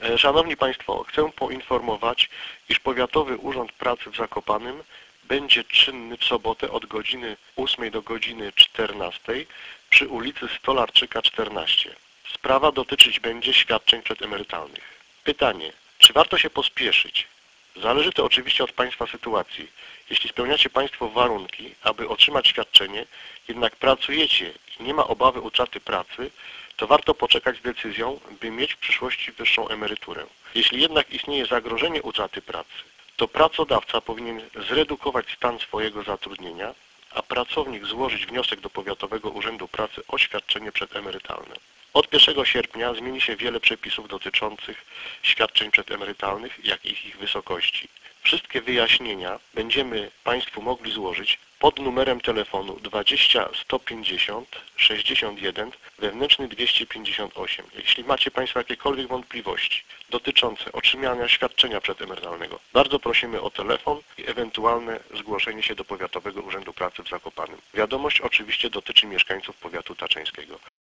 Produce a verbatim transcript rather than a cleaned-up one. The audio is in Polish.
Szanowni Państwo, chcę poinformować, iż Powiatowy Urząd Pracy w Zakopanem będzie czynny w sobotę od godziny ósmej do godziny czternastej przy ulicy Stolarczyka czternaście. Sprawa dotyczyć będzie świadczeń przedemerytalnych. Pytanie, czy warto się pospieszyć? Zależy to oczywiście od Państwa sytuacji. Jeśli spełniacie Państwo warunki, aby otrzymać świadczenie, jednak pracujecie i nie ma obawy utraty pracy, to warto poczekać z decyzją, by mieć w przyszłości wyższą emeryturę. Jeśli jednak istnieje zagrożenie utraty pracy, to pracodawca powinien zredukować stan swojego zatrudnienia, a pracownik złożyć wniosek do Powiatowego Urzędu Pracy o świadczenie przedemerytalne. Od pierwszego sierpnia zmieni się wiele przepisów dotyczących świadczeń przedemerytalnych, jak i ich wysokości. Wszystkie wyjaśnienia będziemy Państwu mogli złożyć pod numerem telefonu dwadzieścia sto pięćdziesiąt sześćdziesiąt jeden wewnętrzny dwieście pięćdziesiąt osiem. Jeśli macie Państwo jakiekolwiek wątpliwości dotyczące otrzymania świadczenia przedemerytalnego, bardzo prosimy o telefon i ewentualne zgłoszenie się do Powiatowego Urzędu Pracy w Zakopanem. Wiadomość oczywiście dotyczy mieszkańców powiatu taczeńskiego.